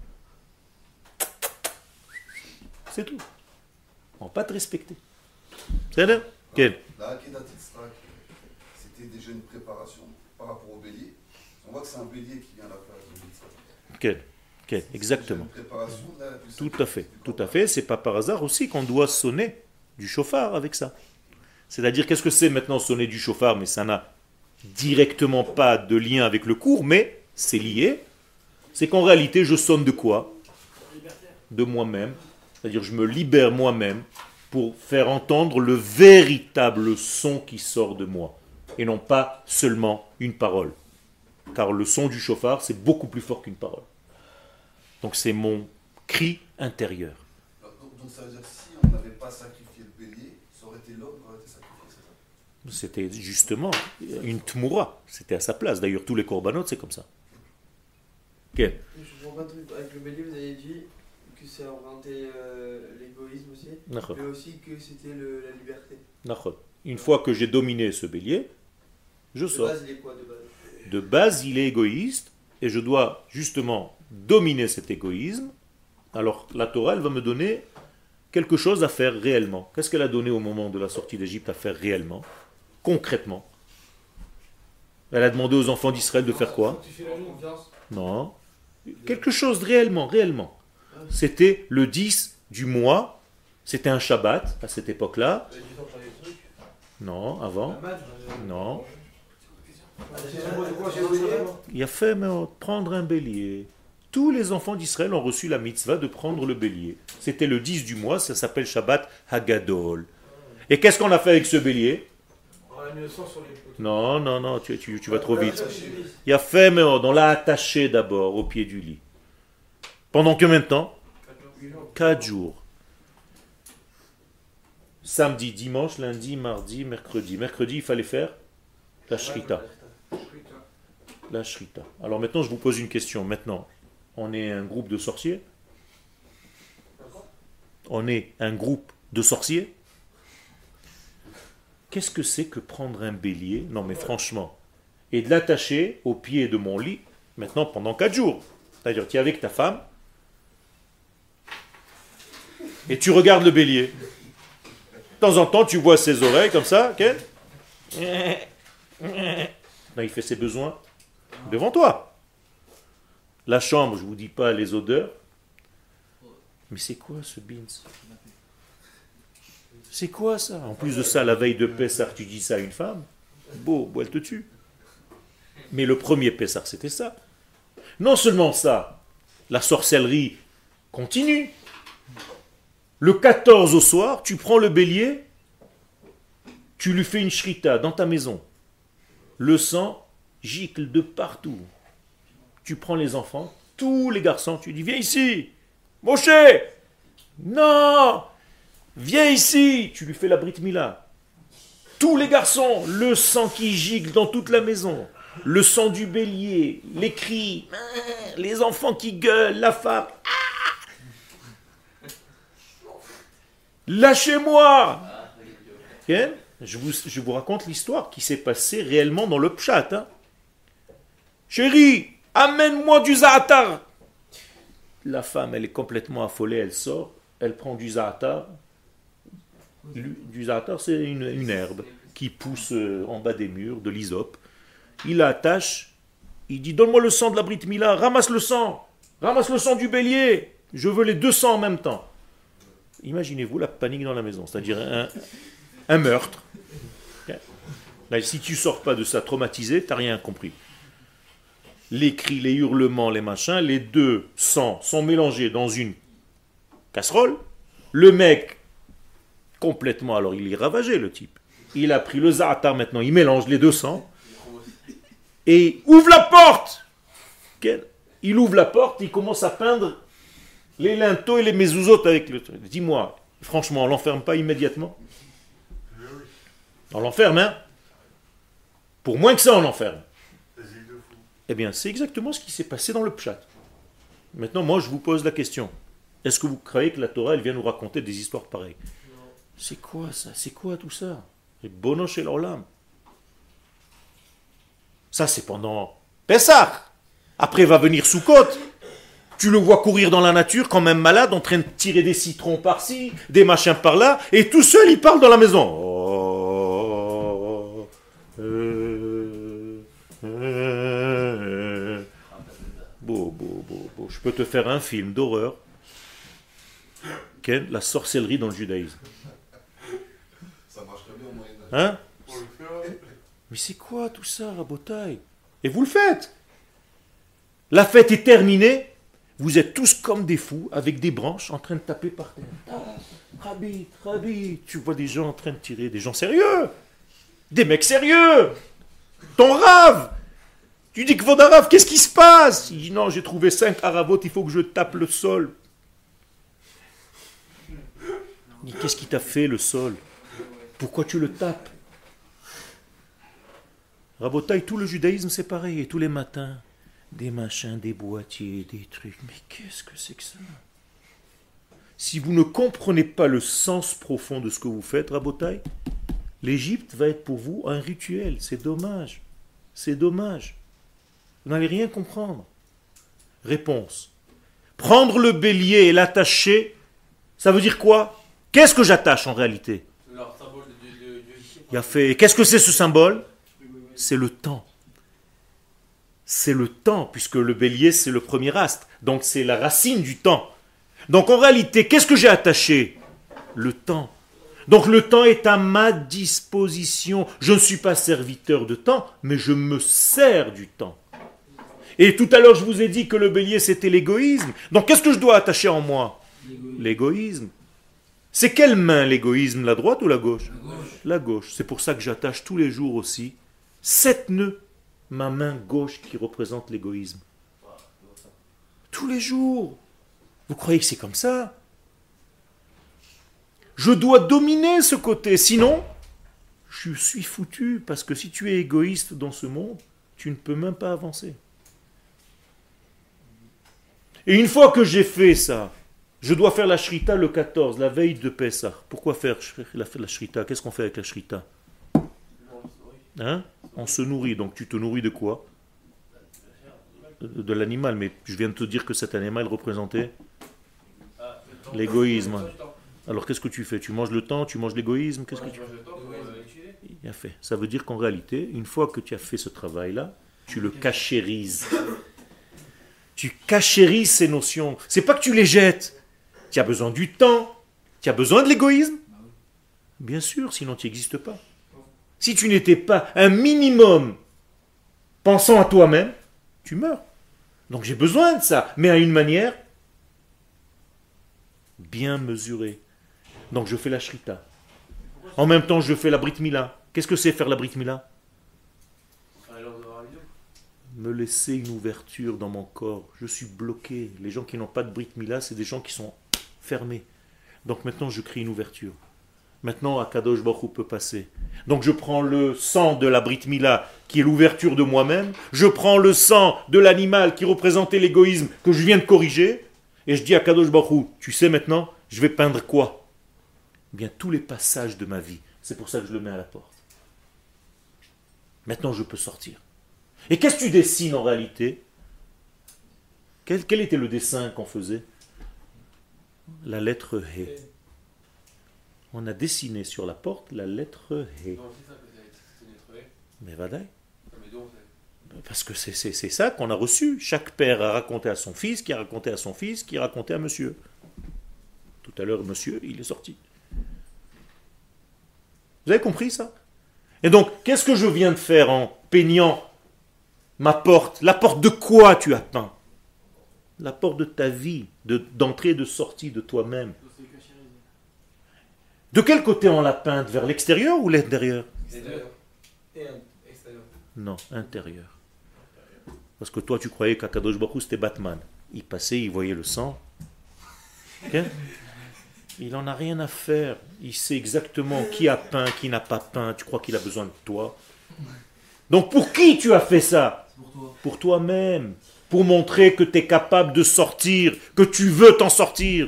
C'est tout. On va pas te respecter. C'est là? Quel? La Hakeda Titzrak, c'était déjà une préparation par rapport au bélier. On voit que c'est un bélier qui vient à la place de Titzrak. Quel? Exactement. Une préparation, là, Tout à fait. Tout à fait. C'est pas par hasard aussi qu'on doit sonner du chauffard avec ça. C'est-à-dire, qu'est-ce que c'est maintenant sonner du chauffard? Mais ça n'a directement pas de lien avec le cours, mais c'est lié. C'est qu'en réalité, je sonne de quoi? De moi-même. C'est-à-dire, je me libère moi-même pour faire entendre le véritable son qui sort de moi. Et non pas seulement une parole. Car le son du chauffard, c'est beaucoup plus fort qu'une parole. Donc c'est mon cri intérieur. Donc ça veut dire que si on n'avait pas sacrifié le bélier, ça aurait été l'homme qui aurait été sacrifié, c'est ça? C'était justement une tmoura. C'était à sa place. D'ailleurs, tous les corbanotes, c'est comme ça. Ok. Je comprends pas tout. Avec le bélier, vous avez dit que ça représentait l'égoïsme aussi, Nachon. mais aussi que c'était la liberté. Nachon. Une fois que j'ai dominé ce bélier, je De sors. base, il est quoi de base? De base, il est égoïste et je dois justement dominer cet égoïsme. Alors, la Torah, elle va me donner quelque chose à faire réellement. Qu'est-ce qu'elle a donné au moment de la sortie d'Égypte à faire réellement, concrètement? Elle a demandé aux enfants d'Israël de faire quoi? Sanctifier la confiance. Non. Quelque chose réellement, réellement. C'était le 10 du mois. C'était un Shabbat à cette époque-là. Non, avant. Non. Il a fait prendre un bélier. Tous les enfants d'Israël ont reçu la mitzvah de prendre le bélier. C'était le 10 du mois, ça s'appelle Shabbat Hagadol. Et qu'est-ce qu'on a fait avec ce bélier? On a mis le sang sur les poteaux. Non, non, non, tu vas trop vite. Il a fait, mais on l'a attaché d'abord au pied du lit. Pendant combien de temps? 4 jours. Samedi, dimanche, lundi, mardi, mercredi. Mercredi, il fallait faire la shrita. La shrita. Alors maintenant, je vous pose une question. Maintenant, on est un groupe de sorciers? On est un groupe de sorciers? Qu'est-ce que c'est que prendre un bélier? Non mais franchement. Et de l'attacher au pied de mon lit, maintenant pendant 4 jours. C'est-à-dire, tu es avec ta femme, et tu regardes le bélier. De temps en temps, tu vois ses oreilles comme ça, ok? Là, il fait ses besoins devant toi. La chambre, je ne vous dis pas les odeurs. Mais c'est quoi ce beans? C'est quoi ça? En plus de ça, la veille de Pessah, tu dis ça à une femme. Bon, elle te tue. Mais le premier Pessah, c'était ça. Non seulement ça, la sorcellerie continue. Le 14 au soir, tu prends le bélier, tu lui fais une shrita dans ta maison. Le sang gicle de partout. Tu prends les enfants, tous les garçons, tu dis viens ici, Moshe, non, viens ici, tu lui fais la Brit Mila. Tous les garçons, le sang qui gicle dans toute la maison, le sang du bélier, les cris, les enfants qui gueulent, la femme. Lâchez-moi! Okay? Je vous raconte l'histoire qui s'est passée réellement dans le pshat. Hein? Chérie, amène-moi du za'atar. La femme, elle est complètement affolée, elle sort, elle prend du za'atar. Du za'atar, c'est une herbe qui pousse en bas des murs, de l'hysope. Il la attache, il dit donne-moi le sang de la Brit Mila, ramasse le sang du bélier, je veux les 200 en même temps. Imaginez-vous la panique dans la maison, c'est-à-dire un meurtre. Là, si tu sors pas de ça traumatisé, tu n'as rien compris. Les cris, les hurlements, les machins, les deux sangs sont mélangés dans une casserole. Le mec, complètement, alors il est ravagé le type. Il a pris le za'atar maintenant, il mélange les deux sangs. Et ouvre la porte. Il ouvre la porte, il commence à peindre les linteaux et les mezuzot avec le truc. Dis-moi, franchement, on l'enferme pas immédiatement? On l'enferme, hein? Pour moins que ça, on l'enferme. Eh bien, c'est exactement ce qui s'est passé dans le pshat. Maintenant, moi, je vous pose la question. Est-ce que vous croyez que la Torah, elle vient nous raconter des histoires pareilles? C'est quoi ça? C'est quoi tout ça? C'est Bono chez l'Olam. Ça, c'est pendant Pessah. Après va venir Sukkot. Tu le vois courir dans la nature comme un malade en train de tirer des citrons par-ci, des machins par-là, et tout seul, il parle dans la maison. Beau. Je peux te faire un film d'horreur. La sorcellerie dans le judaïsme. Ça marcherait bien au Moyen-Âge. Hein? Mais c'est quoi tout ça, Rabotai? Et vous le faites. La fête est terminée. Vous êtes tous comme des fous, avec des branches, en train de taper par terre. Rabbi, tu vois des gens en train de tirer, des gens sérieux. Des mecs sérieux. Ton rave. Tu dis que votre rave, qu'est-ce qui se passe? Il dit non, j'ai trouvé 5 aravotes, il faut que je tape le sol. Il dit, qu'est-ce qui t'a fait le sol? Pourquoi tu le tapes? Rabotaï, tout le judaïsme c'est pareil, et tous les matins, des machins, des boîtiers, des trucs. Mais qu'est-ce que c'est que ça? Si vous ne comprenez pas le sens profond de ce que vous faites, Rabotaï, l'Égypte va être pour vous un rituel. C'est dommage. C'est dommage. Vous n'allez rien comprendre. Réponse. Prendre le bélier et l'attacher, ça veut dire quoi? Qu'est-ce que j'attache en réalité? Leur symbole de Il a fait. Qu'est-ce que c'est ce symbole? C'est le temps. C'est le temps, puisque le bélier, c'est le premier astre. Donc c'est la racine du temps. Donc en réalité, qu'est-ce que j'ai attaché? Le temps. Donc le temps est à ma disposition. Je ne suis pas serviteur de temps, mais je me sers du temps. Et tout à l'heure, je vous ai dit que le bélier, c'était l'égoïsme. Donc qu'est-ce que je dois attacher en moi? L'égoïsme. C'est quelle main l'égoïsme? La droite ou la gauche? La gauche. C'est pour ça que j'attache tous les jours aussi 7 nœuds. Ma main gauche qui représente l'égoïsme. Tous les jours. Vous croyez que c'est comme ça? Je dois dominer ce côté, sinon, je suis foutu, parce que si tu es égoïste dans ce monde, tu ne peux même pas avancer. Et une fois que j'ai fait ça, je dois faire la shrita le 14, la veille de Pessah. Pourquoi faire la shrita? Qu'est-ce qu'on fait avec la shrita? Hein? On se nourrit, donc tu te nourris de quoi? De l'animal, mais je viens de te dire que cet animal représentait l'égoïsme. Alors qu'est-ce que tu fais? Tu manges le temps, tu manges l'égoïsme? Qu'est-ce que tu fais? Bien fait. Ça veut dire qu'en réalité, une fois que tu as fait ce travail-là, tu le cachérises. Tu cachérises ces notions. C'est pas que tu les jettes. Tu as besoin du temps. Tu as besoin de l'égoïsme. Bien sûr, sinon tu n'existes pas. Si tu n'étais pas un minimum pensant à toi-même, tu meurs. Donc j'ai besoin de ça, mais à une manière bien mesurée. Donc je fais la shrita. En même temps, je fais la brit mila. Qu'est-ce que c'est faire la brit mila? me laisser une ouverture dans mon corps. Je suis bloqué. Les gens qui n'ont pas de Brit Mila, c'est des gens qui sont fermés. Donc maintenant, je crée une ouverture. Maintenant, Akadosh Baruch Hu peut passer. Donc je prends le sang de la Brit Mila, qui est l'ouverture de moi-même. Je prends le sang de l'animal qui représentait l'égoïsme que je viens de corriger. Et je dis à Akadosh Baruch Hu, tu sais maintenant, je vais peindre quoi? Eh bien, tous les passages de ma vie. C'est pour ça que je le mets à la porte. Maintenant, je peux sortir. Et qu'est-ce que tu dessines en réalité? Quel était le dessin qu'on faisait? La lettre He. On a dessiné sur la porte la lettre He. Non, c'est ça que c'est une lettre E. Mais vadaï. Mais donc, Parce que c'est ça qu'on a reçu. Chaque père a raconté à son fils, qui a raconté à son fils, qui a raconté à monsieur. Tout à l'heure, monsieur, il est sorti. Vous avez compris ça? Et donc, qu'est-ce que je viens de faire en peignant ma porte? La porte de quoi tu as peint? La porte de ta vie, d'entrée et de sortie de toi-même. De quel côté on l'a peinte? Vers l'extérieur ou l'intérieur? extérieur. Et extérieur. Non, intérieur. Parce que toi, tu croyais qu'Akadosh Baruch Hu, c'était Batman. Il passait, il voyait le sang. Ok? Il n'en a rien à faire. Il sait exactement qui a peint, qui n'a pas peint. Tu crois qu'il a besoin de toi. Donc pour qui tu as fait ça? C'est pour toi. Pour toi-même. Pour montrer que tu es capable de sortir, que tu veux t'en sortir.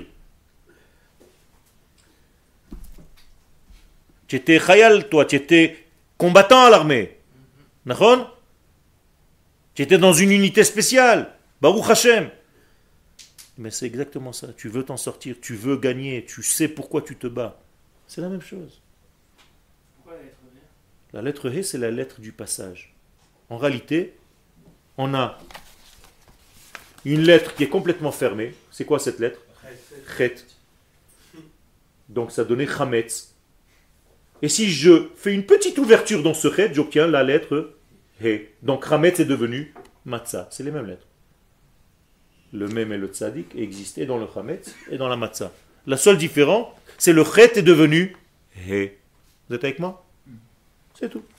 Tu étais khayal, toi, tu étais combattant à l'armée. Nahon? Tu étais dans une unité spéciale. Baruch Hashem. Mais c'est exactement ça. Tu veux t'en sortir, tu veux gagner, tu sais pourquoi tu te bats. C'est la même chose. Pourquoi la lettre V? La lettre He, c'est la lettre du passage. En réalité, on a une lettre qui est complètement fermée. C'est quoi cette lettre? Chet. Donc ça donnait Chametz. Et si je fais une petite ouverture dans ce Chet, j'obtiens la lettre He. Donc Chametz est devenu Matzah. C'est les mêmes lettres. Le Mem et le Tzadik existaient dans le Chametz et dans la Matzah. La seule différence, c'est le Chet est devenu He. Vous êtes avec moi? C'est tout.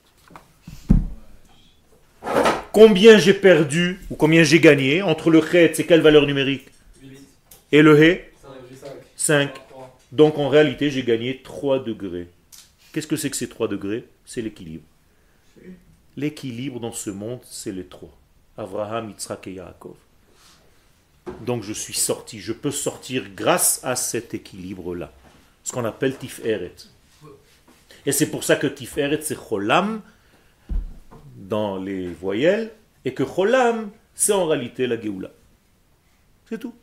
Combien j'ai perdu ou combien j'ai gagné entre le Chet, c'est quelle valeur numérique? 8. Et le He, 5. 5. 3. Donc en réalité, j'ai gagné 3 degrés. Qu'est-ce que c'est que ces 3 degrés? C'est l'équilibre. L'équilibre dans ce monde, c'est les 3. Abraham, Yitzhak et Yaakov. Donc je suis sorti. Je peux sortir grâce à cet équilibre-là. Ce qu'on appelle Tiferet. Et c'est pour ça que Tiferet, c'est Cholam dans les voyelles, et que Cholam, c'est en réalité la Géoula. C'est tout.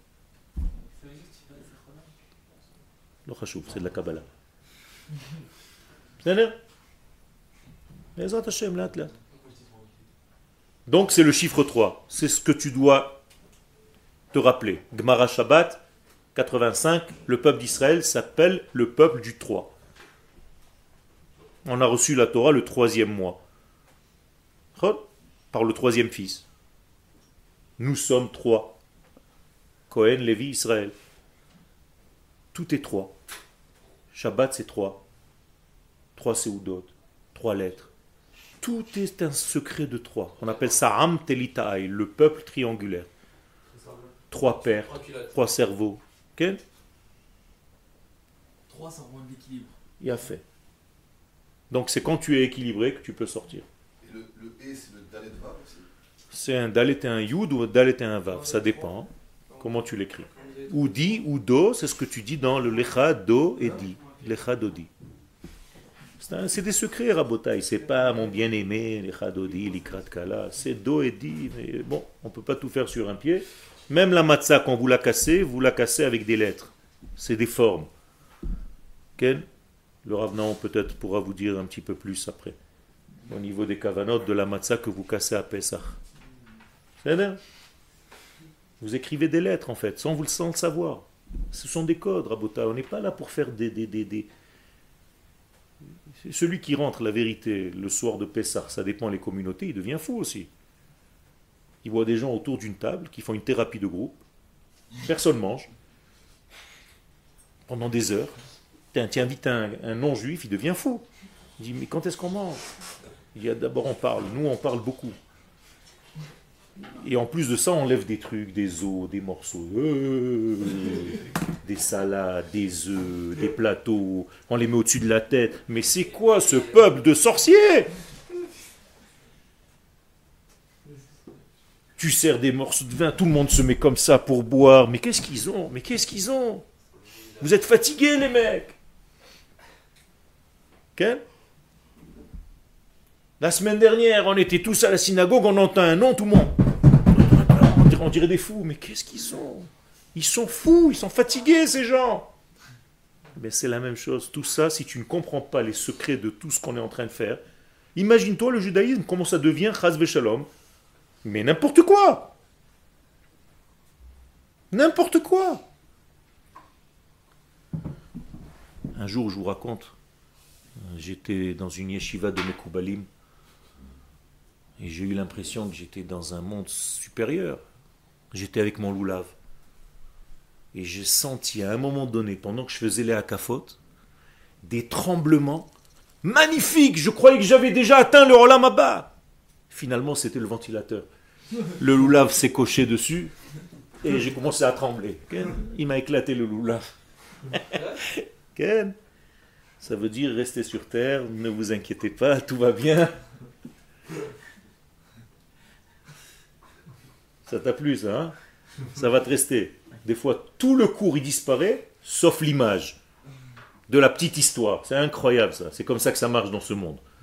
Le Khashouf, c'est de la Kabbalah. C'est-à-dire Bezrat Hashem, là. Donc c'est le chiffre 3. C'est ce que tu dois te rappeler. Gemara Shabbat 85, le peuple d'Israël s'appelle le peuple du 3. On a reçu la Torah le 3e mois. Par le 3e fils. Nous sommes 3. Cohen, Lévi, Israël. Tout est 3. Shabbat c'est 3. 3 séoudot. 3 lettres. Tout est un secret de 3. On appelle ça Am Telitaï, le peuple triangulaire. 3 pères, 3 cerveaux. Ok? 3, ça rejoint l'équilibre. Il a fait. Donc c'est quand tu es équilibré que tu peux sortir. Et le E, c'est le Dalet Vav aussi. C'est un Dalet et un Yud ou un Dalet et un Vav. Ça dépend. Comment tu l'écris. Ou Di ou Do, c'est ce que tu dis dans le Lecha, Do et Di. Lecha, Dodi. C'est des secrets, Rabotai. C'est pas mon bien-aimé, Lecha, Dodi, Likrat, Kala. C'est Do et Di. Mais bon, on ne peut pas tout faire sur un pied. Même la matzah, quand vous la cassez avec des lettres. C'est des formes. Ken? Le Rav Naon peut-être pourra vous dire un petit peu plus après. Au niveau des kavanotes de la matzah que vous cassez à Pessah. C'est bien. Vous écrivez des lettres en fait, sans le savoir. Ce sont des codes, Rabota. On n'est pas là pour faire des... Celui qui rentre la vérité le soir de Pessah, ça dépend des communautés, il devient fou aussi. Il voit des gens autour d'une table qui font une thérapie de groupe. Personne mange. Pendant des heures. Tu invites un non-juif, il devient fou. Il dit, mais quand est-ce qu'on mange? Il dit, d'abord on parle. Nous, on parle beaucoup. Et en plus de ça, on lève des trucs, des os, des morceaux, des salades, des œufs, des plateaux, on les met au-dessus de la tête. Mais c'est quoi ce peuple de sorciers? Tu sers des morceaux de vin, tout le monde se met comme ça pour boire. Mais qu'est-ce qu'ils ont? Mais qu'est-ce qu'ils ont? Vous êtes fatigués, les mecs. Ok? La semaine dernière, on était tous à la synagogue, on entend un nom, tout le monde. On dirait des fous. Mais qu'est-ce qu'ils ont? Ils sont fous, ils sont fatigués, ces gens. Mais c'est la même chose. Tout ça, si tu ne comprends pas les secrets de tout ce qu'on est en train de faire, imagine-toi le judaïsme, comment ça devient chas v'shalom. Mais n'importe quoi. N'importe quoi. Un jour, je vous raconte, j'étais dans une yeshiva de Mekoubalim et j'ai eu l'impression que j'étais dans un monde supérieur. J'étais avec mon loulav. Et j'ai senti à un moment donné, pendant que je faisais les hakafot, des tremblements magnifiques. Je croyais que j'avais déjà atteint le Olam Haba. Finalement, c'était le ventilateur. Le loulav s'est coché dessus et j'ai commencé à trembler. Il m'a éclaté le loulav. Ça veut dire restez sur terre, ne vous inquiétez pas, tout va bien. Ça t'a plu ça, hein? Ça va te rester. Des fois, tout le cours il disparaît, sauf l'image de la petite histoire. C'est incroyable ça. C'est comme ça que ça marche dans ce monde.